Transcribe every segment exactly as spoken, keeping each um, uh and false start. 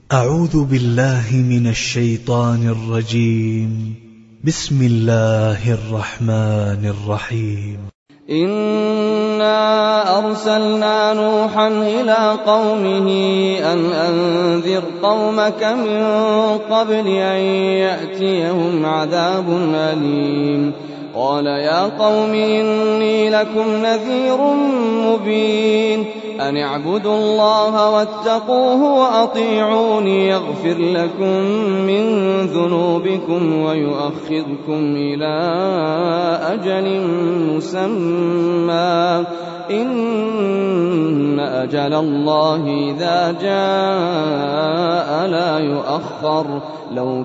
أعوذ بالله من الشيطان الرجيم. بسم الله الرحمن الرحيم. إنا أرسلنا نوحا إلى قومه أن أنذر قومك من قبل أن يأتيهم عذاب أليم. قال يا قوم إني لكم نذير مبين أن اعبدوا الله واتقوه وأطيعوني يغفر لكم من ذنوبكم ويؤخركم إلى أجل مسمى إن أجل الله إذا جاء لا يؤخر لو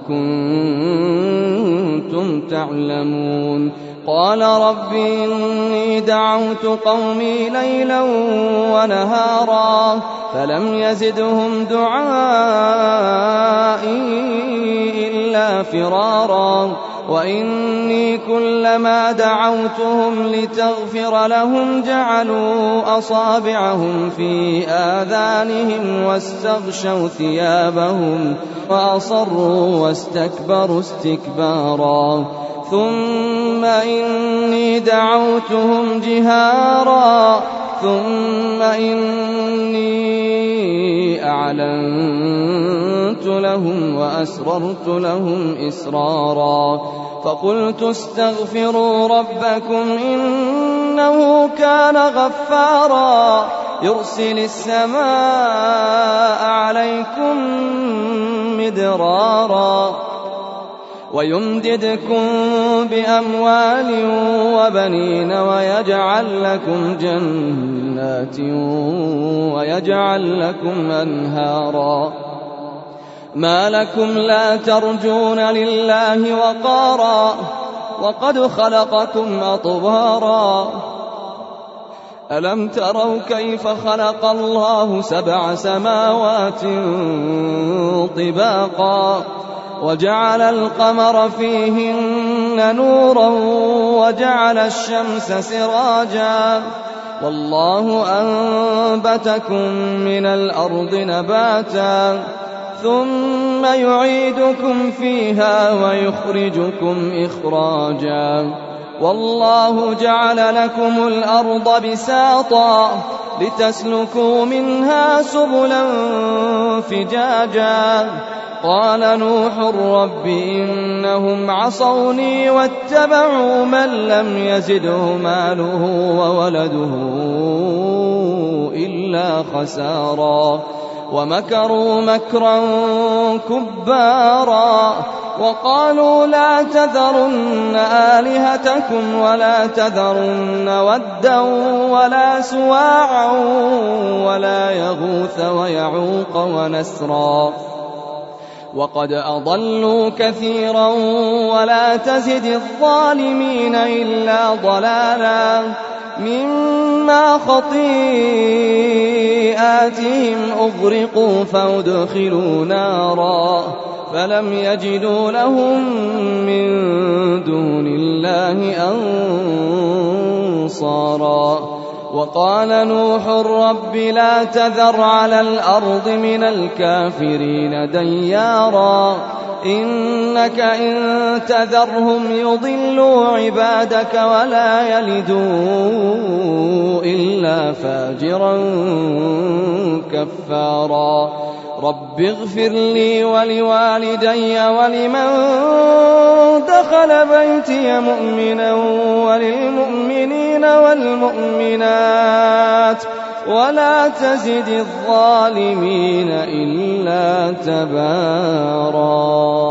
كنتم تعلمون. قال رب إني دعوت قومي ليلا ونهارا فلم يزدهم دعائي إلا فرارا وإني كلما دعوتهم لتغفر لهم جعلوا أصابعهم في آذانهم واستغشوا ثيابهم وأصروا واستكبروا استكبارا ثم إني دعوتهم جهارا ثم إني أعلنت لهم وأسررت لهم إسرارا فقلت استغفروا ربكم إنه كان غفارا يرسل السماء عليكم مدرارا ويمددكم بأموال وبنين ويجعل لكم جنات ويجعل لكم أنهارا ما لكم لا ترجون لله وقارا وقد خلقكم أطوارا ألم تروا كيف خلق الله سبع سماوات طباقا وجعل القمر فيهن نورا وجعل الشمس سراجا والله أنبتكم من الأرض نباتا ثم يعيدكم فيها ويخرجكم إخراجا والله جعل لكم الأرض بساطا لتسلكوا منها سبلا فجاجا قال نوح رب إنهم عصوني واتبعوا من لم يزده ماله وولده إلا خسارا ومكروا مكرا كبارا وقالوا لا تذرن آلهتكم ولا تذرن ودا ولا سواعا ولا يغوث ويعوق ونسرا وقد أضلوا كثيرا ولا تزد الظالمين إلا ضلالا مما خطيئاتهم أغرقوا فأدخلوا نارا فلم يجدوا لهم من دون الله أنصارا وقال نوح رب لا تذر على الأرض من الكافرين ديارا إنك إن تذرهم يضلوا عبادك ولا يلدوا إلا فاجرا كفارا رب اغفر لي ولوالدي ولمن دخل بيتي مؤمنا وللمؤمنين والمؤمنات ولا تزد الظالمين إلا تبارا.